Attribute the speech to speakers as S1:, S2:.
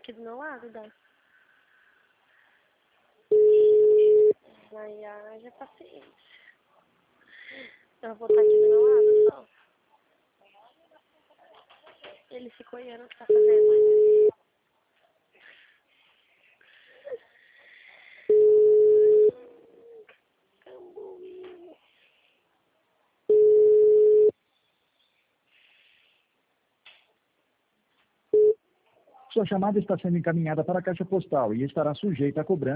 S1: aqui do meu lado, dá. Ai, haja paciência. Eu vou botar aqui do meu lado, só. Ele ficou olhando o que tá fazendo.
S2: Sua chamada está sendo encaminhada para a caixa postal e estará sujeita a cobrança.